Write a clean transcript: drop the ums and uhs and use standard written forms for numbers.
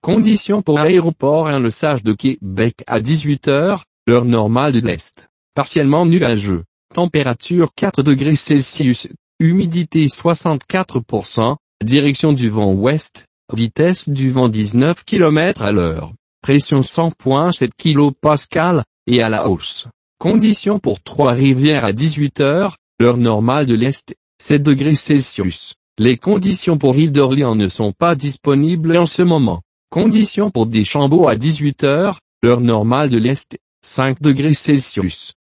Conditions pour aéroport 1 Le Sage de Québec à 18h, heure normale de l'Est. Partiellement nuageux. Température 4 degrés Celsius. Humidité 64%. Direction du vent ouest. Vitesse du vent 19 km à l'heure. Pression 100.7 kPa, et à la hausse. Conditions pour Trois-Rivières à 18h, heure normale de l'Est. 7 degrés Celsius. Les conditions pour Île d'Orléans ne sont pas disponibles en ce moment. Conditions pour Deschambault à 18h, heure normale de l'Est, 5 degrés Celsius.